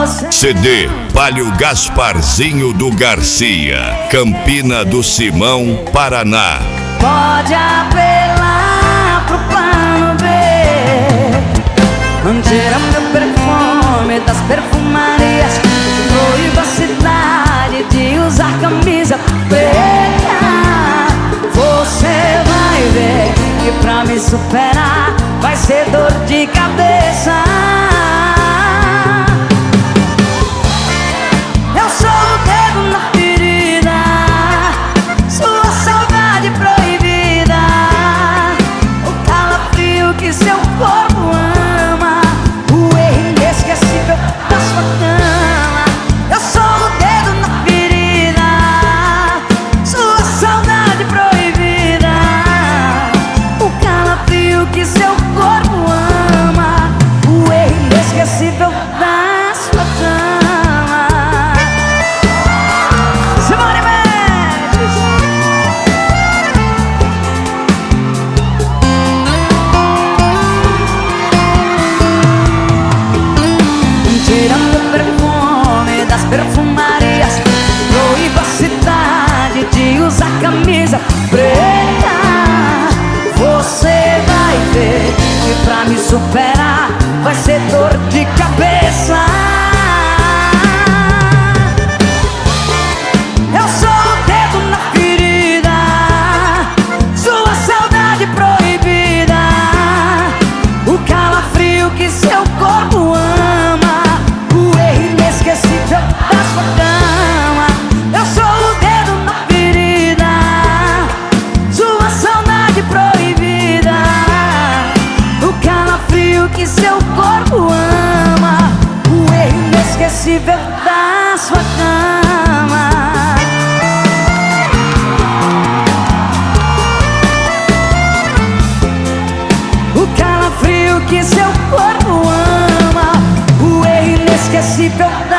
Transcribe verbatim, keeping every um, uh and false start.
C D Palio Gasparzinho do Garcia, Campina do Simão, Paraná. Pode apelar pro plano B, tira meu perfume das perfumarias, proíba a cidade de usar camisa preta. Você vai ver que pra me superar vai ser dor de cabeça. Eu sou o dedo na ferida, sua saudade proibida, o calafrio que seu corpo ama, o erro inesquecível da sua cama. Eu sou o dedo na ferida, sua saudade proibida, o calafrio que seu corpo ama, o erro inesquecível da sua cama. Tirando o perfume das perfumarias, proíba a cidade de usar camisa preta. Você vai ver que pra me superar vai ser dor de cabeça. Eu sou o dedo na ferida, sua saudade proibida, o calafrio que seu corpo ama, o erro inesquecível da sua cama. Eu sou o dedo na ferida, sua saudade proibida, o calafrio que seu corpo ama, o erro inesquecível da sua cama. O calafrio que seu corpo ama, o erro inesquecível da